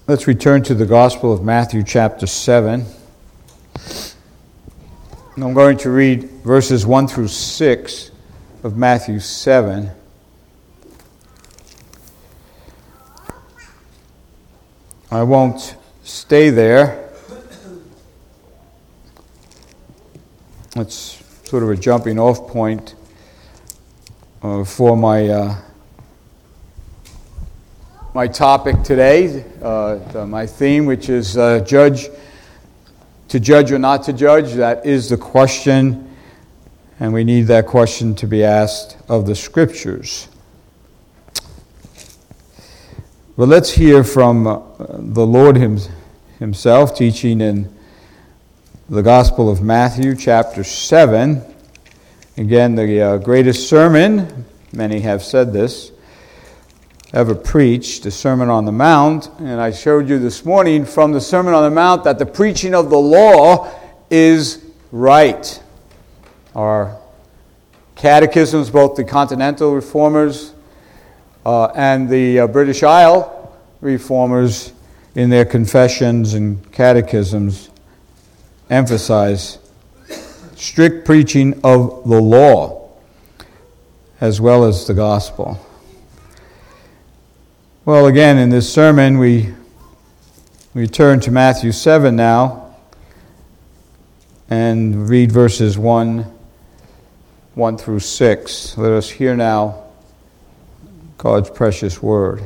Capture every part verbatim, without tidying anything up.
Let's return to the Gospel of Matthew chapter seven. And I'm going to read verses one through six of Matthew seven. I won't stay there. It's sort of a jumping off point uh, for my uh, my topic today, uh, the, my theme, which is uh, judge, to judge or not to judge. That is the question, and we need that question to be asked of the Scriptures. But let's hear from uh, the Lord him, himself, teaching in the Gospel of Matthew, chapter seven. Again, the uh, greatest sermon, many have said this, ever preached, the Sermon on the Mount. And I showed you this morning from the Sermon on the Mount that the preaching of the law is right. Our catechisms, both the Continental Reformers uh, and the uh, British Isle Reformers, in their confessions and catechisms, emphasize strict preaching of the law as well as the gospel. Well, again, in this sermon, we we turn to Matthew seven now and read verses one, one through six. Let us hear now God's precious word.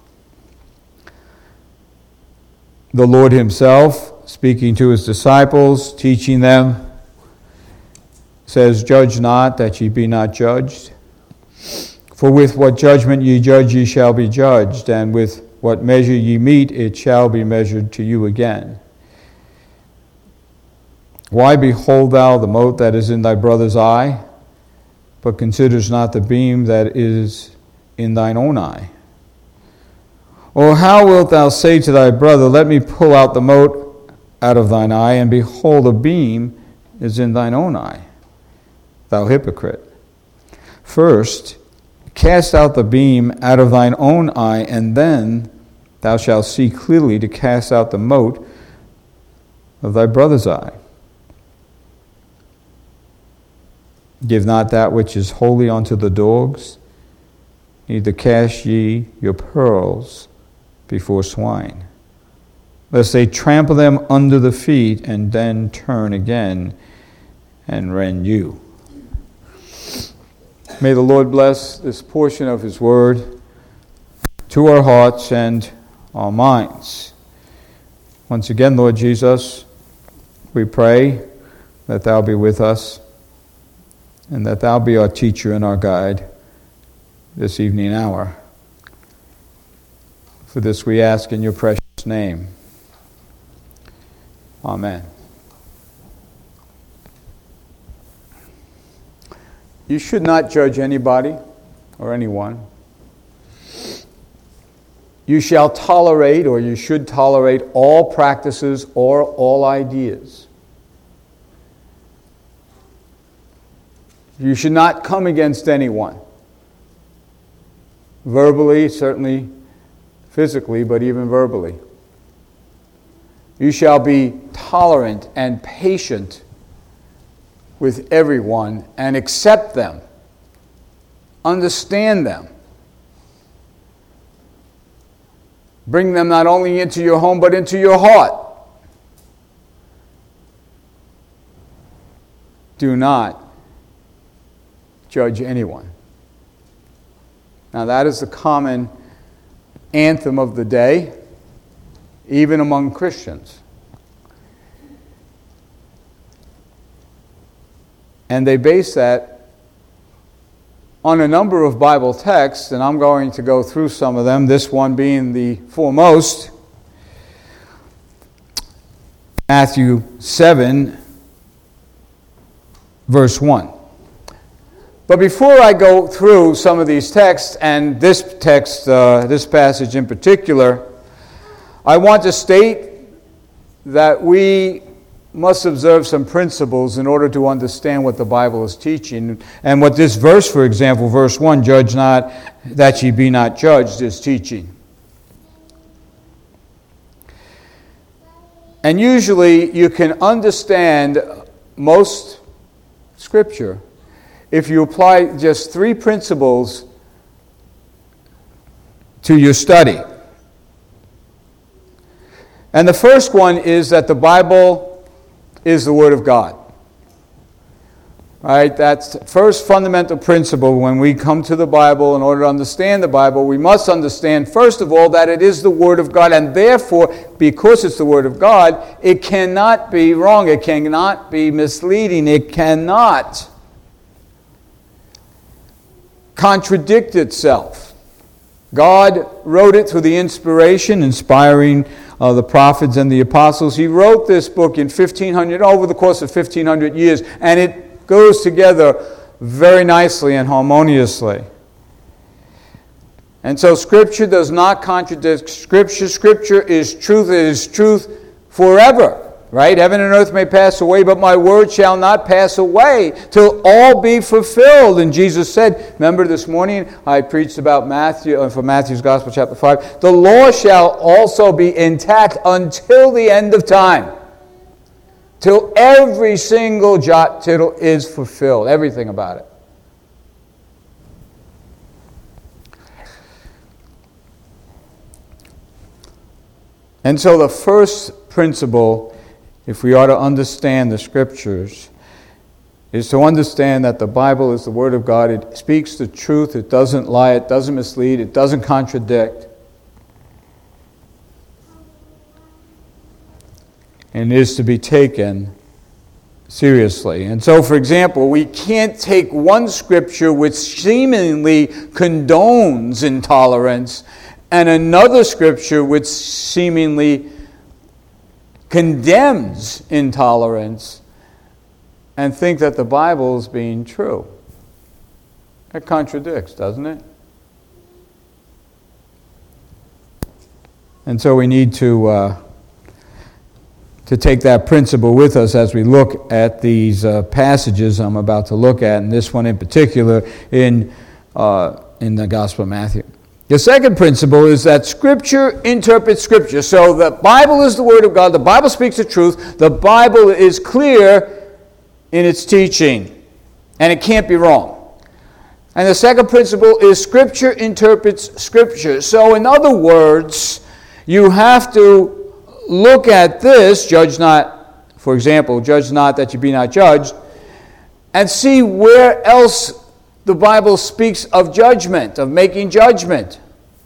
The Lord himself, speaking to his disciples, teaching them, says, "Judge not, that ye be not judged. For with what judgment ye judge, ye shall be judged, and with what measure ye mete, it shall be measured to you again. Why behold thou the mote that is in thy brother's eye, but considers not the beam that is in thine own eye? Or how wilt thou say to thy brother, Let me pull out the mote out of thine eye, and behold, a beam is in thine own eye? Thou hypocrite. First, cast out the beam out of thine own eye, and then thou shalt see clearly to cast out the mote of thy brother's eye. Give not that which is holy unto the dogs, neither cast ye your pearls before swine, lest they trample them under the feet, and then turn again and rend you." May the Lord bless this portion of his word to our hearts and our minds. Once again, Lord Jesus, we pray that thou be with us and that thou be our teacher and our guide this evening hour. For this we ask in your precious name. Amen. You should not judge anybody or anyone. You shall tolerate, or you should tolerate, all practices or all ideas. You should not come against anyone. Verbally, certainly physically, but even verbally. You shall be tolerant and patient with everyone and accept them, understand them. Bring them not only into your home but into your heart. Do not judge anyone. Now that is the common anthem of the day, even among Christians. And they base that on a number of Bible texts, and I'm going to go through some of them, this one being the foremost. Matthew seven, verse one. But before I go through some of these texts, and this text, uh, this passage in particular, I want to state that we must observe some principles in order to understand what the Bible is teaching. And what this verse, for example, verse one, judge not that ye be not judged, is teaching. And usually you can understand most Scripture if you apply just three principles to your study. And the first one is that the Bible is the Word of God. Right? That's the first fundamental principle. When we come to the Bible, in order to understand the Bible, we must understand, first of all, that it is the Word of God, and therefore, because it's the Word of God, it cannot be wrong, it cannot be misleading, it cannot contradict itself. God wrote it through the inspiration, inspiring uh, the prophets and the apostles. He wrote this book in fifteen hundred, over the course of fifteen hundred years, and it goes together very nicely and harmoniously. And so Scripture does not contradict Scripture. Scripture is truth. It is truth forever. Right? Heaven and earth may pass away, but my word shall not pass away till all be fulfilled. And Jesus said, remember this morning I preached about Matthew, uh, from Matthew's Gospel, chapter five, the law shall also be intact until the end of time. Till every single jot tittle is fulfilled. Everything about it. And so the first principle, if we are to understand the Scriptures, is to understand that the Bible is the Word of God. It speaks the truth. It doesn't lie. It doesn't mislead. It doesn't contradict. And is to be taken seriously. And so, for example, we can't take one Scripture which seemingly condones intolerance and another Scripture which seemingly condemns intolerance and think that the Bible is being true. It contradicts, doesn't it? And so we need to uh, to take that principle with us as we look at these uh, passages I'm about to look at, and this one in particular in uh, in the Gospel of Matthew. The second principle is that Scripture interprets Scripture. So the Bible is the Word of God. The Bible speaks the truth. The Bible is clear in its teaching, and it can't be wrong. And the second principle is Scripture interprets Scripture. So in other words, you have to look at this, judge not, for example, judge not that you be not judged, and see where else the Bible speaks of judgment, of making judgment.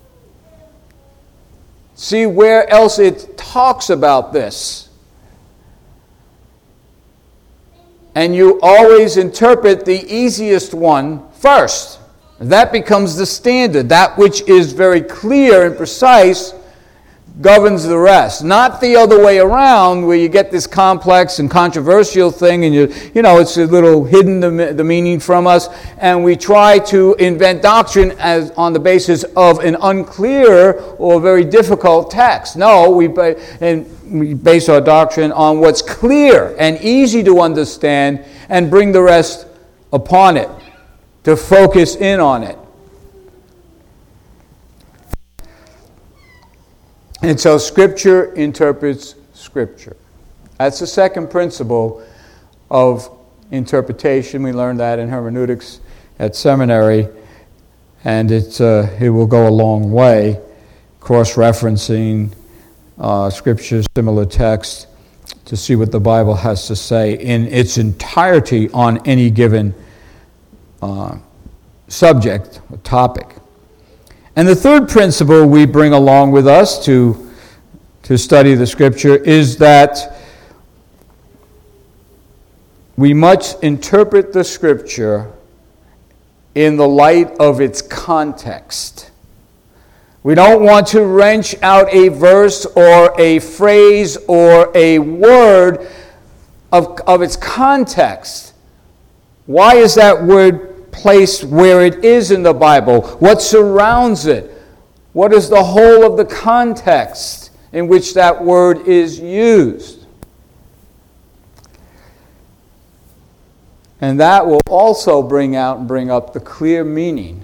See where else it talks about this. And you always interpret the easiest one first. That becomes the standard. That which is very clear and precise governs the rest. Not the other way around, where you get this complex and controversial thing, and you you know it's a little hidden the, the meaning from us, and we try to invent doctrine as on the basis of an unclear or very difficult text. No, we and we base our doctrine on what's clear and easy to understand, and bring the rest upon it, to focus in on it. And so Scripture interprets Scripture. That's the second principle of interpretation. We learned that in hermeneutics at seminary, and it's, uh, it will go a long way, cross-referencing uh, Scripture, similar text, to see what the Bible has to say in its entirety on any given uh, subject or topic. And the third principle we bring along with us to, to study the Scripture is that we must interpret the Scripture in the light of its context. We don't want to wrench out a verse or a phrase or a word of, of its context. Why is that word placed where it is in the Bible? What surrounds it? What is the whole of the context in which that word is used? And that will also bring out and bring up the clear meaning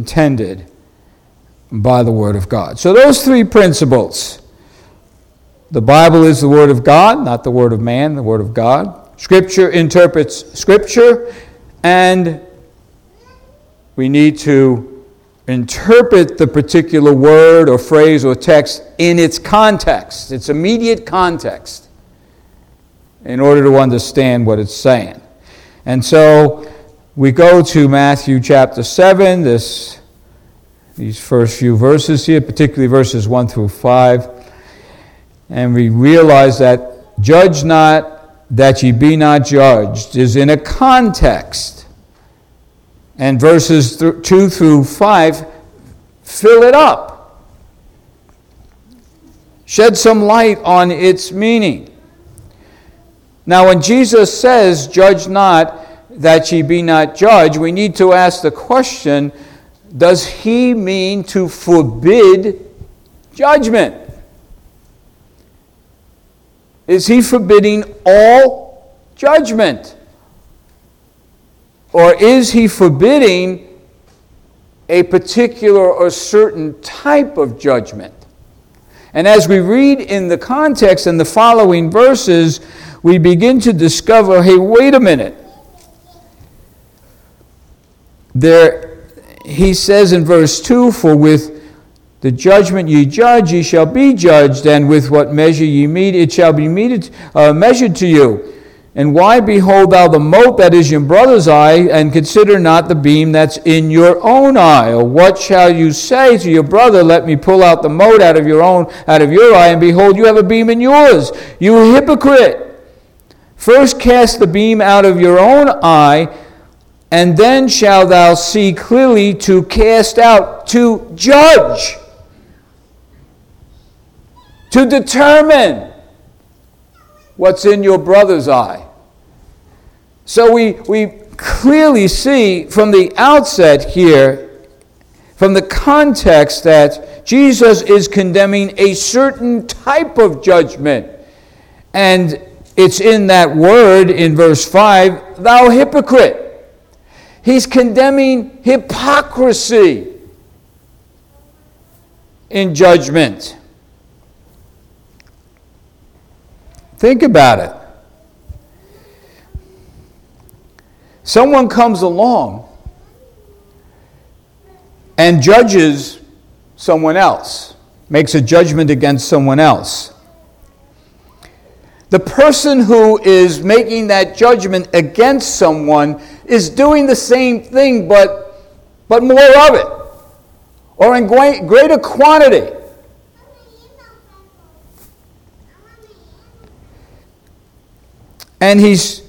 intended by the Word of God. So those three principles the Bible is the Word of God, not the Word of man, the Word of God. Scripture interprets Scripture, and we need to interpret the particular word or phrase or text in its context, its immediate context, in order to understand what it's saying. And so we go to Matthew chapter seven, this, these first few verses here, particularly verses one through five, and we realize that judge not that ye be not judged is in a context. And verses th- two through five fill it up. Shed some light on its meaning. Now, when Jesus says, judge not that ye be not judged, we need to ask the question, does he mean to forbid judgment? Is he forbidding all judgment? Or is he forbidding a particular or certain type of judgment? And as we read in the context in the following verses, we begin to discover, hey, wait a minute. There, he says in verse two, for with the judgment ye judge, ye shall be judged, and with what measure ye mete, it shall be meted, uh, measured to you. And why behold thou the mote that is in your brother's eye, and consider not the beam that's in your own eye? Or what shall you say to your brother, let me pull out the mote out of your own, out of your eye, and behold, you have a beam in yours? You hypocrite! First cast the beam out of your own eye, and then shalt thou see clearly to cast out, to judge, to determine what's in your brother's eye. So we, we clearly see from the outset here, from the context, that Jesus is condemning a certain type of judgment. And it's in that word in verse five, thou hypocrite. He's condemning hypocrisy in judgment. Think about it. Someone comes along and judges someone else, makes a judgment against someone else. The person who is making that judgment against someone is doing the same thing, but, but more of it, or in greater quantity. And he's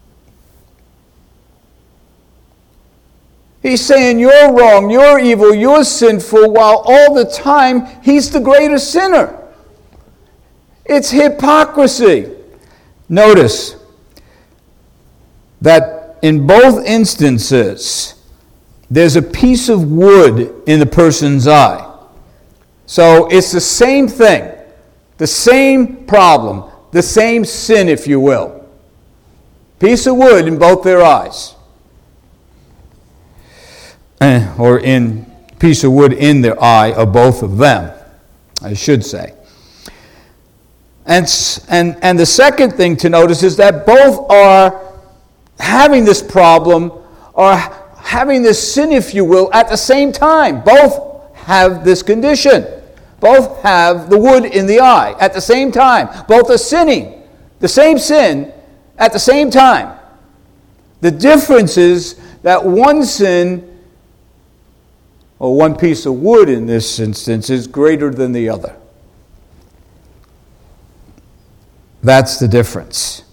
he's saying you're wrong, you're evil, you're sinful, while all the time he's the greater sinner. It's hypocrisy. Notice that in both instances, there's a piece of wood in the person's eye. So it's the same thing, the same problem, the same sin, if you will. Piece of wood in both their eyes. Or in piece of wood in their eye of both of them, I should say. And, and, and the second thing to notice is that both are having this problem, or having this sin, if you will, at the same time. Both have this condition. Both have the wood in the eye at the same time. Both are sinning the same sin at the same time. The difference is that one sin, or one piece of wood in this instance, is greater than the other. That's the difference.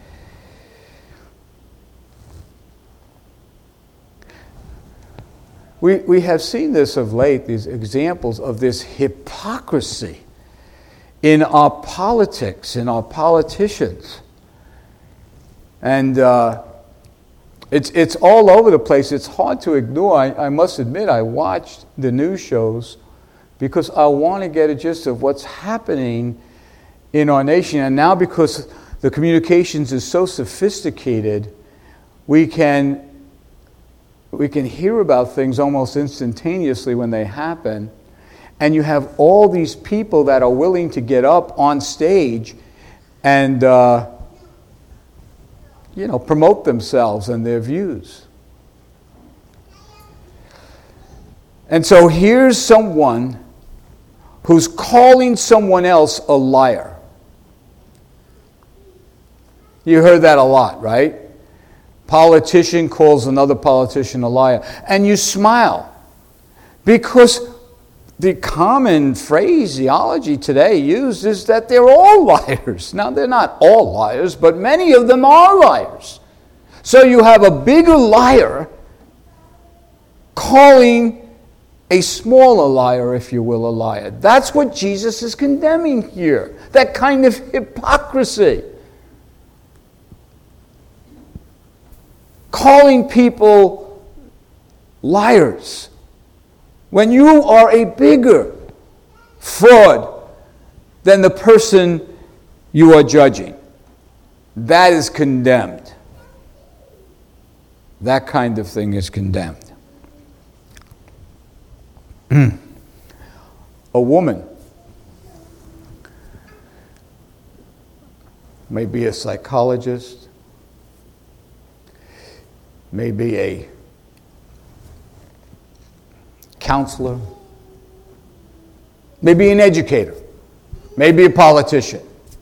We, we have seen this of late, these examples of this hypocrisy in our politics, in our politicians. And uh, it's it's all over the place. It's hard to ignore. I, I must admit, I watched the news shows because I want to get a gist of what's happening in our nation. And now, because the communications is so sophisticated, we can we can hear about things almost instantaneously when they happen. And you have all these people that are willing to get up on stage and, uh, you know, promote themselves and their views. And so here's someone who's calling someone else a liar. You heard that a lot, right? Politician calls another politician a liar. And you smile because the common phraseology today used is that they're all liars. Now, they're not all liars, but many of them are liars. So you have a bigger liar calling a smaller liar, if you will, a liar. That's what Jesus is condemning here. That kind of hypocrisy. Calling people liars when you are a bigger fraud than the person you are judging. That is condemned. That kind of thing is condemned. A woman may be a psychologist, may be a counselor, may be an educator, may be a politician.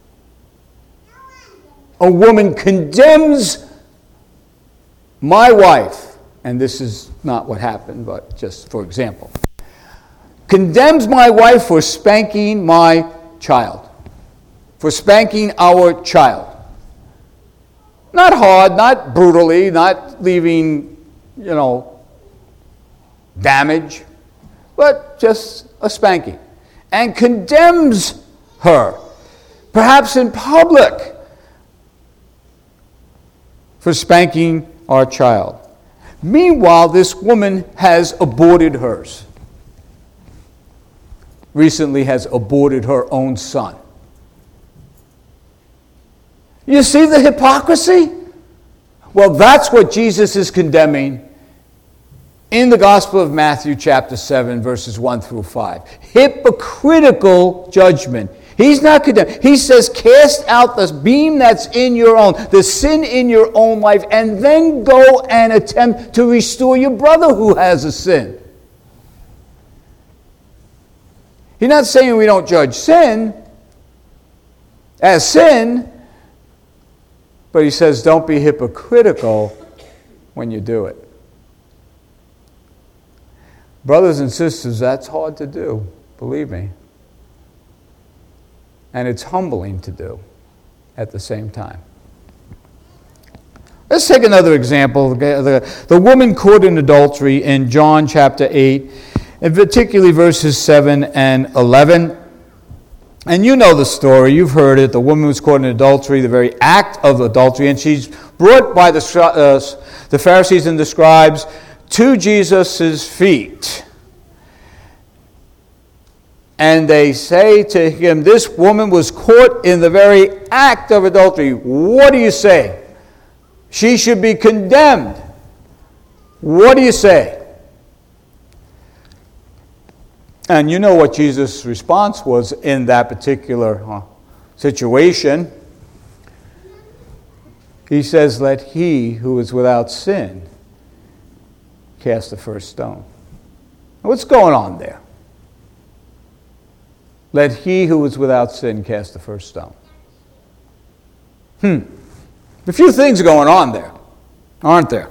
A woman condemns my wife, and this is not what happened, but just for example, condemns my wife for spanking my child, for spanking our child. Not hard, not brutally, not leaving, you know, damage, but just a spanking. And condemns her, perhaps in public, for spanking our child. Meanwhile, this woman has aborted hers. Recently has aborted her own son. You see the hypocrisy? Well, that's what Jesus is condemning in the Gospel of Matthew chapter seven, verses one through five. Hypocritical judgment. He's not condemned. He says, cast out the beam that's in your own, the sin in your own life, and then go and attempt to restore your brother who has a sin. He's not saying we don't judge sin as sin, but he says don't be hypocritical when you do it. Brothers and sisters, that's hard to do, believe me. And it's humbling to do at the same time. Let's take another example. The, the woman caught in adultery in John chapter eight, and particularly verses seven and eleven. And you know the story. You've heard it. The woman was caught in adultery, the very act of adultery, and she's brought by the, uh, the Pharisees and the scribes to Jesus' feet. And they say to him, this woman was caught in the very act of adultery. What do you say? She should be condemned. What do you say? And you know what Jesus' response was in that particular uh, situation. He says, let he who is without sin cast the first stone. What's going on there? Let he who is without sin cast the first stone. Hmm. A few things going on there, aren't there?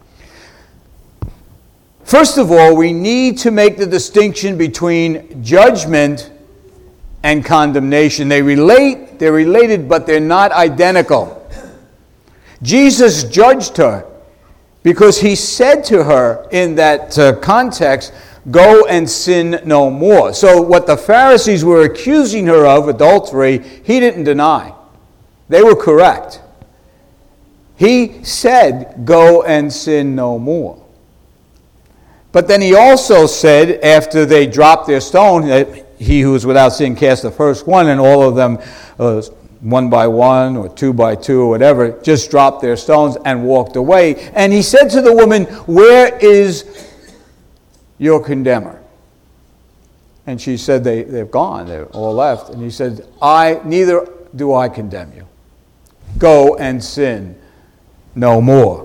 First of all, we need to make the distinction between judgment and condemnation. They relate, they're related, but they're not identical. Jesus judged her because he said to her in that uh, context, go and sin no more. So what the Pharisees were accusing her of, adultery, he didn't deny. They were correct. He said, go and sin no more. But then he also said, after they dropped their stone, that he who is without sin cast the first one, and all of them, uh, one by one or two by two or whatever, just dropped their stones and walked away. And he said to the woman, where is your condemner? And she said, they, they've gone, they're all left. And he said, I, neither do I condemn you. Go and sin no more.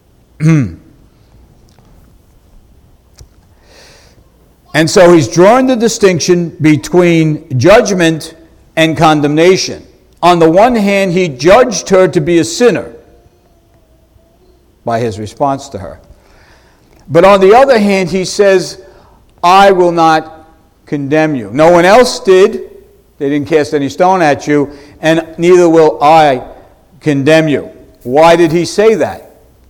And so he's drawing the distinction between judgment and condemnation. On the one hand, he judged her to be a sinner by his response to her. But on the other hand, he says, I will not condemn you. No one else did. They didn't cast any stone at you, and neither will I condemn you. Why did he say that?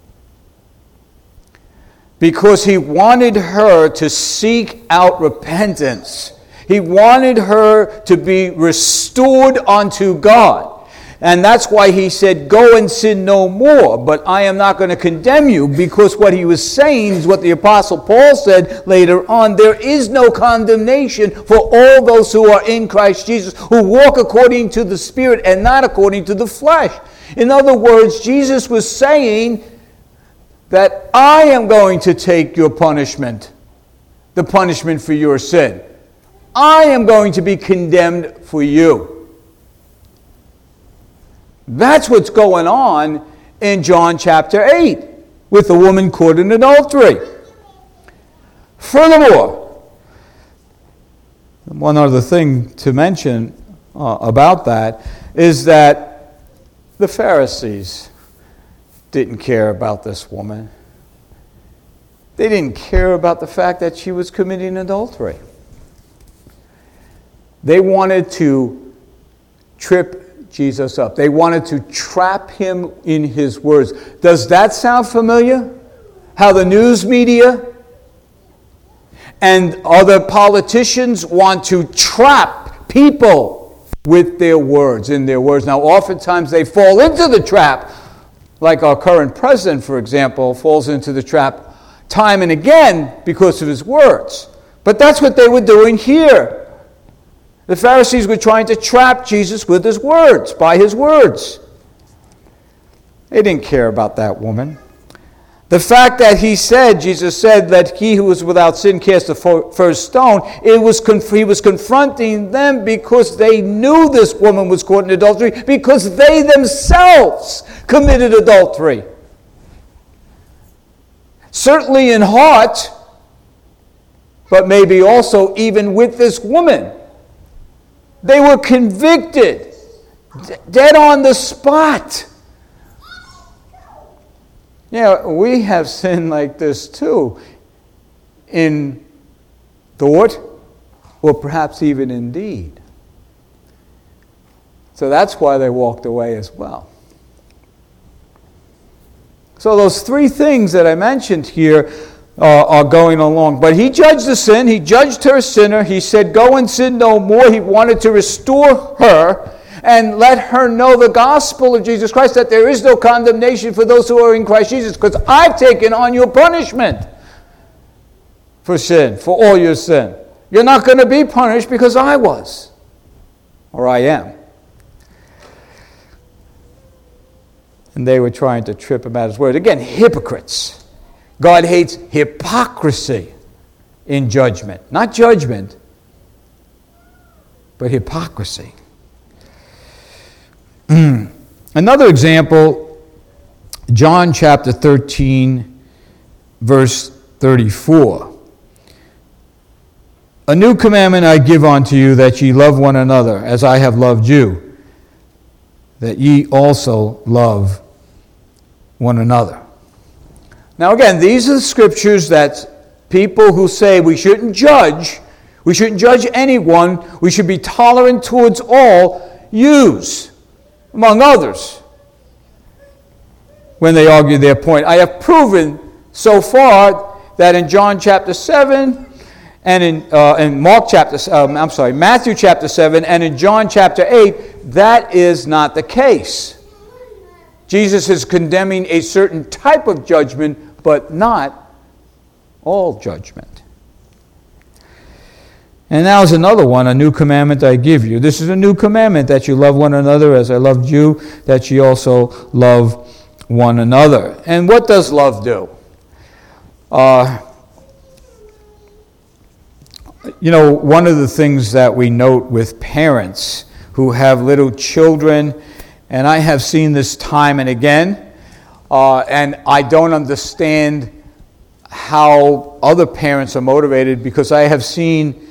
Because he wanted her to seek out repentance. He wanted her to be restored unto God. And that's why he said, go and sin no more. But I am not going to condemn you, because what he was saying is what the Apostle Paul said later on. There is no condemnation for all those who are in Christ Jesus, who walk according to the Spirit and not according to the flesh. In other words, Jesus was saying that I am going to take your punishment, the punishment for your sin. I am going to be condemned for you. That's what's going on in John chapter eight with the woman caught in adultery. Furthermore, one other thing to mention uh, about that is that the Pharisees didn't care about this woman. They didn't care about the fact that she was committing adultery. They wanted to trip Jesus up. They wanted to trap him in his words. Does that sound familiar? How the news media and other politicians want to trap people with their words, in their words. Now, oftentimes they fall into the trap, like our current president, for example, falls into the trap time and again because of his words. But that's what they were doing here. The Pharisees were trying to trap Jesus with his words, by his words. They didn't care about that woman. The fact that he said, Jesus said, that he who was without sin cast the first stone, it was he was confronting them because they knew this woman was caught in adultery, because they themselves committed adultery. Certainly in heart, but maybe also even with this woman. They were convicted, dead on the spot. Yeah, we have sin like this too, in thought or perhaps even in deed. So that's why they walked away as well. So those three things that I mentioned here uh, are going along. But he judged the sin. He judged her a sinner. He said, go and sin no more. He wanted to restore her and let her know the gospel of Jesus Christ, that there is no condemnation for those who are in Christ Jesus, because I've taken on your punishment for sin, for all your sin. You're not going to be punished because I was, or I am. And they were trying to trip him at his word. Again, hypocrites. God hates hypocrisy in judgment. Not judgment, but hypocrisy. Another example, John chapter thirteen, verse thirty-four. A new commandment I give unto you, that ye love one another, as I have loved you, that ye also love one another. Now again, these are the scriptures that people who say we shouldn't judge, we shouldn't judge anyone, we should be tolerant towards all, use, among others, when they argue their point. I have proven so far that in John chapter seven, and in, uh, in Mark chapter, um, I'm sorry, Matthew chapter seven, and in John chapter eight, that is not the case. Jesus is condemning a certain type of judgment, but not all judgment. And now is another one, a new commandment I give you. This is a new commandment, that you love one another as I loved you, that you also love one another. And what does love do? Uh, You know, one of the things that we note with parents who have little children, and I have seen this time and again, uh, and I don't understand how other parents are motivated, because I have seen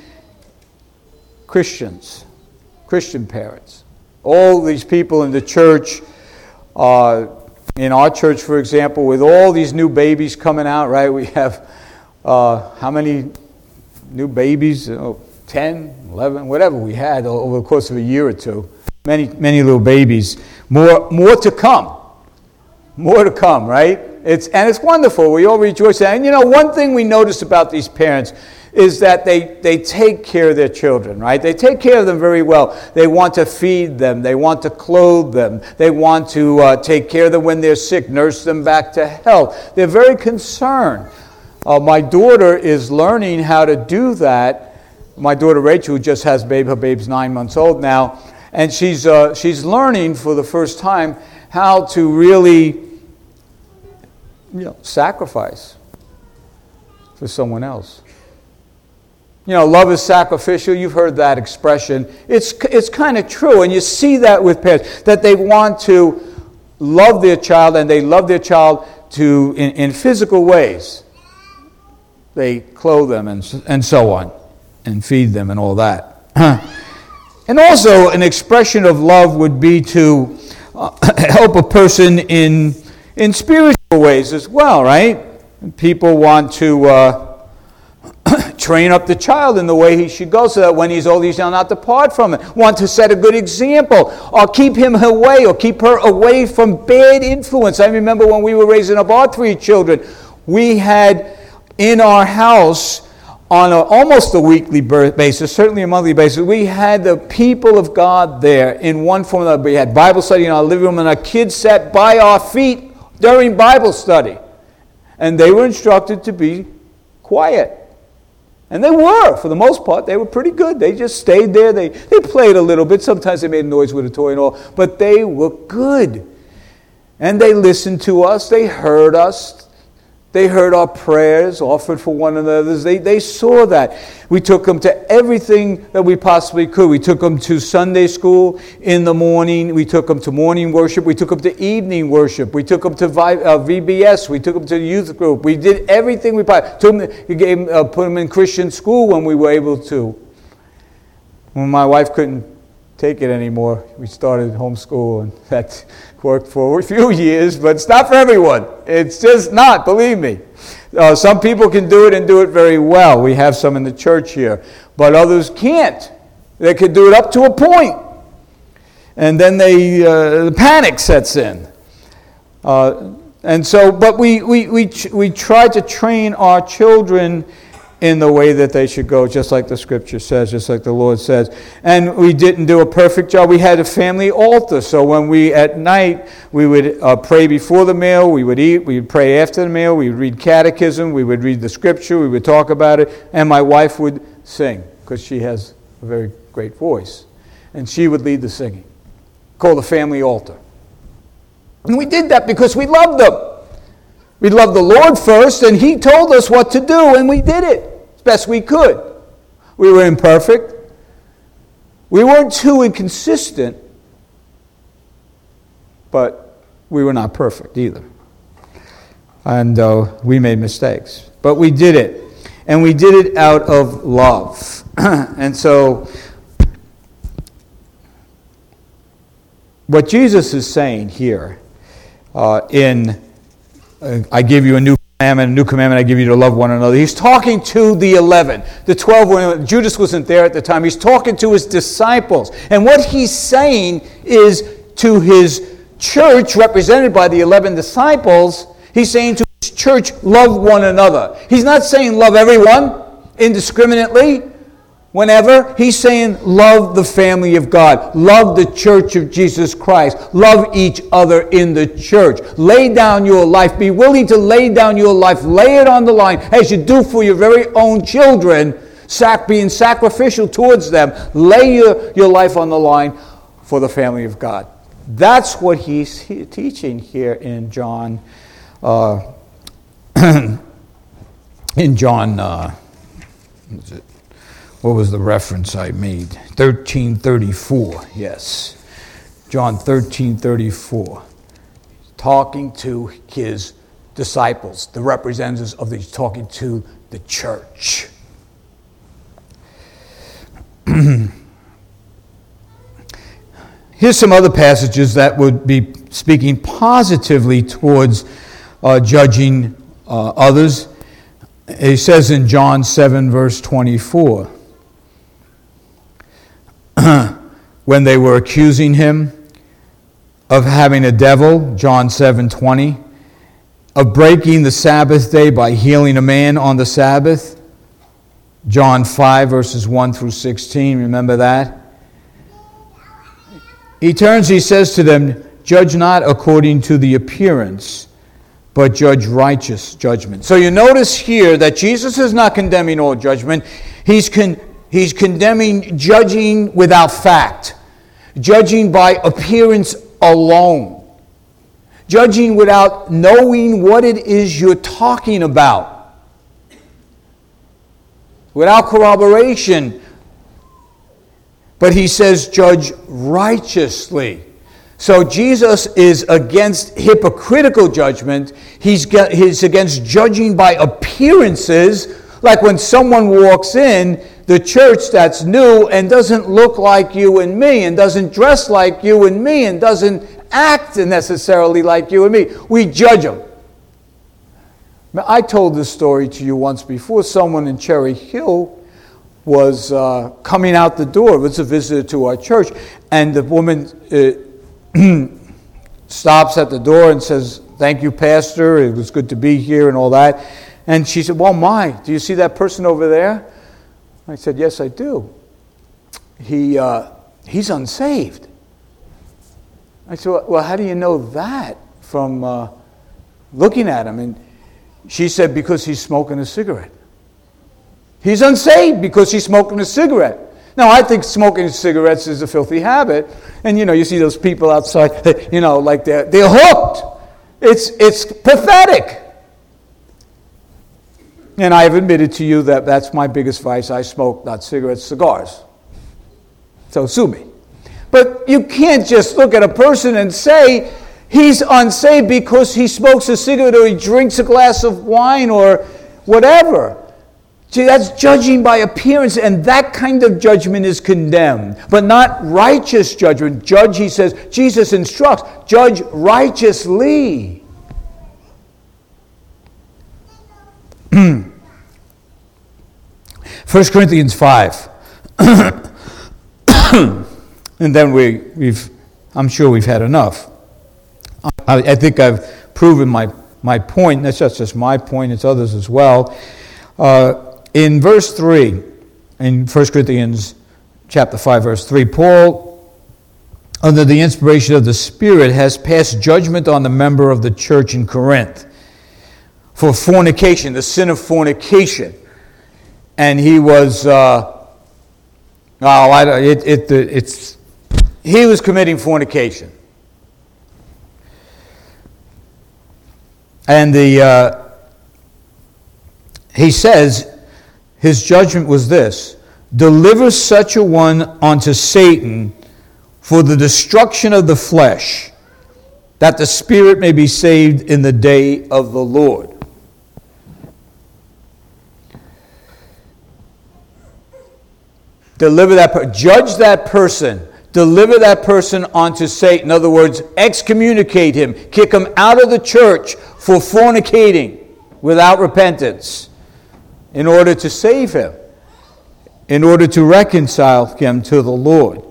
Christians, Christian parents, all these people in the church, uh, in our church, for example, with all these new babies coming out, right? We have, uh, how many new babies? Oh, ten, eleven, whatever we had over the course of a year or two. Many, many little babies. More, more to come. More to come, right? It's and it's wonderful. We all rejoice. And you know, one thing we notice about these parents is that they, they take care of their children, right? They take care of them very well. They want to feed them. They want to clothe them. They want to uh, take care of them when they're sick, nurse them back to health. They're very concerned. Uh, my daughter is learning how to do that. My daughter Rachel, who just has a baby, her baby's nine months old now, and she's uh, she's learning for the first time how to really, you know, sacrifice for someone else. You know, love is sacrificial. You've heard that expression. It's it's kind of true, and you see that with parents, that they want to love their child, and they love their child to in, in physical ways. They clothe them and and so on, and feed them and all that. And also, an expression of love would be to uh, help a person in in spiritual ways as well, right? People want to uh, train up the child in the way he should go, so that when he's old, he shall not depart from it. Want to set a good example, or keep him away, or keep her away from bad influence. I remember when we were raising up our three children, we had in our house, on a, almost a weekly basis, certainly a monthly basis, we had the people of God there in one form or another. We had Bible study in our living room, and our kids sat by our feet during Bible study. And they were instructed to be quiet. And they were, for the most part, they were pretty good. They just stayed there. They, they played a little bit. Sometimes they made noise with a toy and all. But they were good. And they listened to us. They heard us. They heard our prayers offered for one another. They, they saw that. We took them to everything that we possibly could. We took them to Sunday school in the morning. We took them to morning worship. We took them to evening worship. We took them to V B S. We took them to the youth group. We did everything we possibly took them. We gave, uh, put them in Christian school when we were able to. When my wife couldn't take it anymore, we started homeschool, and that worked for a few years, but it's not for everyone. It's just not, believe me. Uh, some people can do it and do it very well. We have some in the church here, but others can't. They can do it up to a point, and then they uh, the panic sets in. Uh, and so, but we we we we try to train our children in the way that they should go, just like the Scripture says, just like the Lord says. And we didn't do a perfect job. We had a family altar, so when we, at night, we would uh, pray before the meal, we would eat, we would pray after the meal, we would read catechism, we would read the Scripture, we would talk about it, and my wife would sing, because she has a very great voice. And she would lead the singing, called the family altar. And we did that because we loved them. We loved the Lord first, and He told us what to do, and we did it as best we could. We were imperfect. We weren't too inconsistent, but we were not perfect either. And uh, we made mistakes. But we did it, and we did it out of love. And so, what Jesus is saying here uh, in Uh, I give you a new commandment, a new commandment I give you to love one another. He's talking to the eleven. The twelve, were, Judas wasn't there at the time. He's talking to his disciples. And what he's saying is to his church, represented by the eleven disciples, he's saying to his church, love one another. He's not saying love everyone indiscriminately. Whenever, he's saying, love the family of God. Love the church of Jesus Christ. Love each other in the church. Lay down your life. Be willing to lay down your life. Lay it on the line as you do for your very own children, sac- being sacrificial towards them. Lay your, your life on the line for the family of God. That's what he's he- teaching here in John. Uh, in John, uh, what is it? what was the reference I made? thirteen thirty-four, yes. John thirteen thirty-four. Talking to his disciples, the representatives of the, talking to the church. Here's some other passages that would be speaking positively towards uh, judging uh, others. He says in John seven, verse twenty-four, when they were accusing him of having a devil, John seven twenty, of breaking the Sabbath day by healing a man on the Sabbath, John five, verses one through sixteen, remember that? He turns, he says to them, judge not according to the appearance, but judge righteous judgment. So you notice here that Jesus is not condemning all judgment. He's, con- he's condemning judging without fact, judging by appearance alone, judging without knowing what it is you're talking about, without corroboration. But he says, judge righteously. So Jesus is against hypocritical judgment. He's, get, he's against judging by appearances, like when someone walks in the church that's new and doesn't look like you and me, and doesn't dress like you and me, and doesn't act necessarily like you and me. We judge them. I told this story to you once before. Someone in Cherry Hill was uh, coming out the door. It was a visitor to our church. And the woman uh, stops at the door and says, thank you, Pastor. It was good to be here and all that. And she said, well, my, do you see that person over there? I said, yes, I do. He uh, he's unsaved. I said, well, how do you know that from uh, looking at him? And she said, because he's smoking a cigarette. He's unsaved because he's smoking a cigarette. Now, I think smoking cigarettes is a filthy habit. And, you know, you see those people outside, you know, like they're, they're hooked. It's, it's pathetic. And I have admitted to you that that's my biggest vice. I smoke not cigarettes, cigars. So sue me. But you can't just look at a person and say he's unsaved because he smokes a cigarette or he drinks a glass of wine or whatever. See, that's judging by appearance, and that kind of judgment is condemned, but not righteous judgment. Judge, he says, Jesus instructs, judge righteously. First Corinthians five. And then we, we've, I'm sure we've had enough. I, I think I've proven my, my point. That's just, just my point, it's others as well. Uh, In verse three, in First Corinthians chapter five, verse three, Paul, under the inspiration of the Spirit, has passed judgment on the member of the church in Corinth for fornication, the sin of fornication. And he was, uh, oh, I don't, it, it, it's, he was committing fornication. And the, uh, he says, his judgment was this: deliver such a one unto Satan for the destruction of the flesh, that the spirit may be saved in the day of the Lord. Deliver that person, judge that person, deliver that person unto Satan. In other words, excommunicate him, kick him out of the church for fornicating without repentance, in order to save him, in order to reconcile him to the Lord.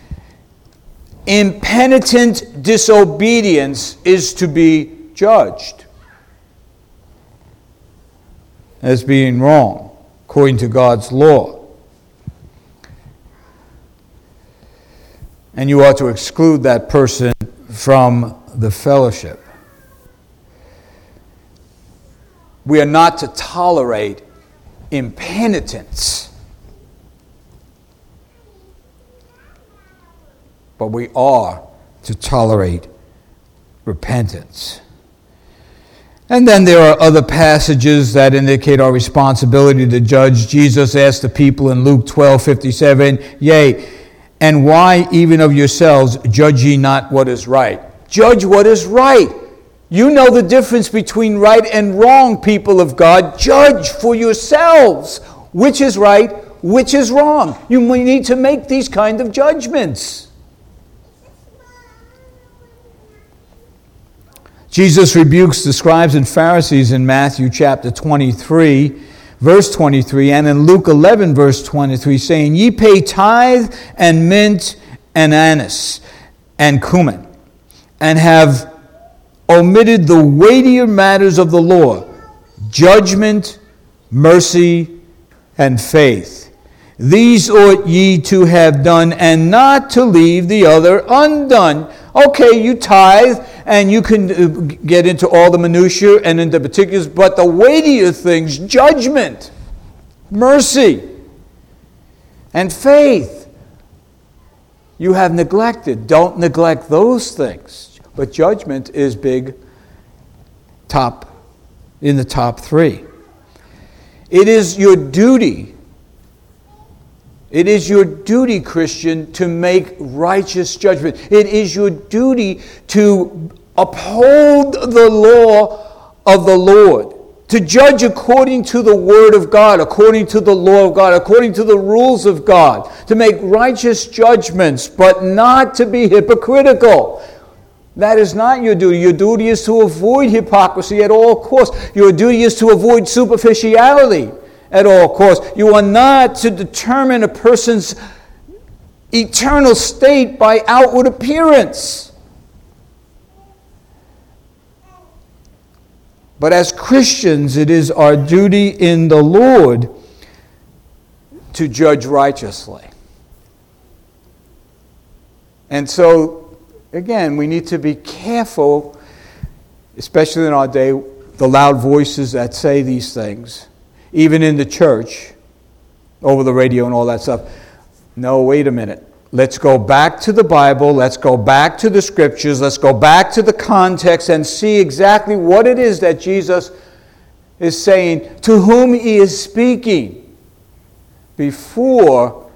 Impenitent disobedience is to be judged as being wrong, according to God's law. And you ought to exclude that person from the fellowship. We are not to tolerate impenitence, but we are to tolerate repentance. And then there are other passages that indicate our responsibility to judge. Jesus asked the people in Luke twelve fifty-seven, "Yea, and why even of yourselves judge ye not what is right?" Judge what is right. You know the difference between right and wrong, people of God. Judge for yourselves which is right, which is wrong. You need to make these kind of judgments. Jesus rebukes the scribes and Pharisees in Matthew chapter twenty-three, verse twenty-three, and in Luke eleven, verse twenty-three, saying, "Ye pay tithe and mint and anise and cumin, and have omitted the weightier matters of the law, judgment, mercy, and faith. These ought ye to have done, and not to leave the other undone." Okay, you tithe, and you can get into all the minutiae and into particulars, but the weightier things, judgment, mercy, and faith, you have neglected. Don't neglect those things. But judgment is big, top, in the top three. It is your duty, it is your duty, Christian, to make righteous judgment. It is your duty to uphold the law of the Lord, to judge according to the Word of God, according to the law of God, according to the rules of God, to make righteous judgments, but not to be hypocritical. That is not your duty. Your duty is to avoid hypocrisy at all costs. Your duty is to avoid superficiality at all costs. You are not to determine a person's eternal state by outward appearance. But as Christians, it is our duty in the Lord to judge righteously. And so, again, we need to be careful, especially in our day, the loud voices that say these things, even in the church, over the radio and all that stuff. No, wait a minute. Let's go back to the Bible. Let's go back to the Scriptures. Let's go back to the context and see exactly what it is that Jesus is saying, to whom he is speaking, before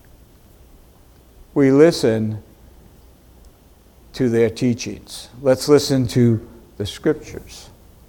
we listen to their teachings. Let's listen to the Scriptures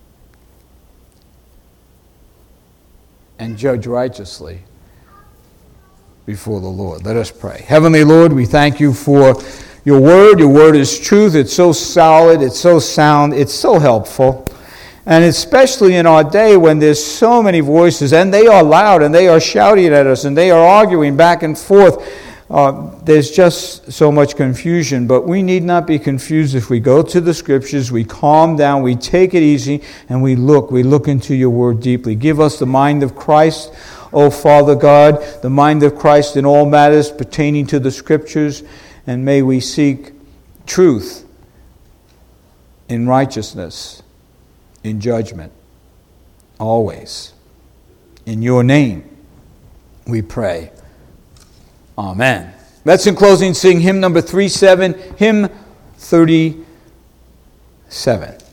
and judge righteously before the Lord. Let us pray. Heavenly Lord, we thank you for your word. Your word is truth. It's so solid. It's so sound. It's so helpful. And especially in our day when there's so many voices, and they are loud, and they are shouting at us, and they are arguing back and forth. Uh, there's just so much confusion, but we need not be confused if we go to the Scriptures, we calm down, we take it easy, and we look. We look into your word deeply. Give us the mind of Christ, O Father God, the mind of Christ in all matters pertaining to the Scriptures, and may we seek truth in righteousness, in judgment, always. In your name we pray. Amen. Let's in closing sing hymn number three seven, hymn thirty-seven.